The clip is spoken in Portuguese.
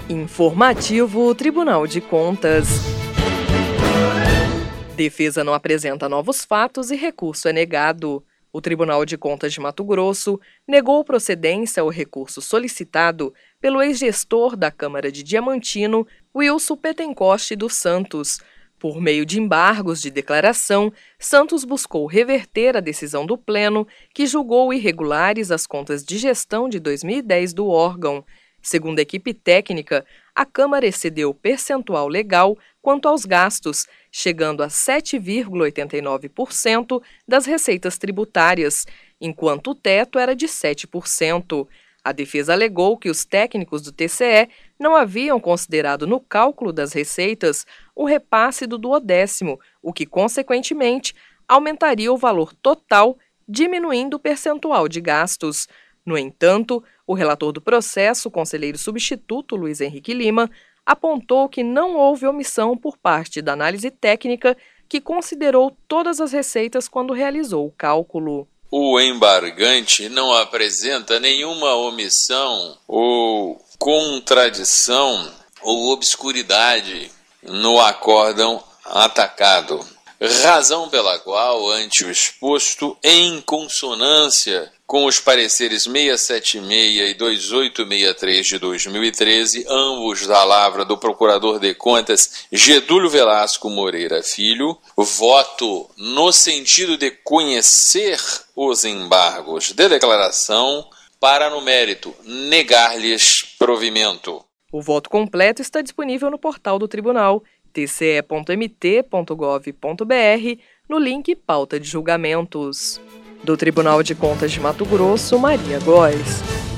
Informativo Tribunal de Contas. Defesa não apresenta novos fatos e recurso é negado. O Tribunal de Contas de Mato Grosso negou procedência ao recurso solicitado pelo ex-gestor da Câmara de Diamantino, Wilson Pettenkost dos Santos. Por meio de embargos de declaração, Santos buscou reverter a decisão do Pleno, que julgou irregulares as contas de gestão de 2010 do órgão. Segundo a equipe técnica, a Câmara excedeu o percentual legal quanto aos gastos, chegando a 7,89% das receitas tributárias, enquanto o teto era de 7%. A defesa alegou que os técnicos do TCE não haviam considerado no cálculo das receitas o repasse do 12º, o que, consequentemente, aumentaria o valor total, diminuindo o percentual de gastos. No entanto, o relator do processo, o conselheiro substituto Luiz Henrique Lima, apontou que não houve omissão por parte da análise técnica, que considerou todas as receitas quando realizou o cálculo. O embargante não apresenta nenhuma omissão ou contradição ou obscuridade no acórdão atacado, razão pela qual, ante o exposto, em consonância com os pareceres 676 e 2863 de 2013, ambos da lavra do Procurador de Contas Gedúlio Velasco Moreira Filho, voto no sentido de conhecer os embargos de declaração para, no mérito, negar-lhes provimento. O voto completo está disponível no portal do Tribunal, tce.mt.gov.br, no link Pauta de Julgamentos. Do Tribunal de Contas de Mato Grosso, Maria Góes.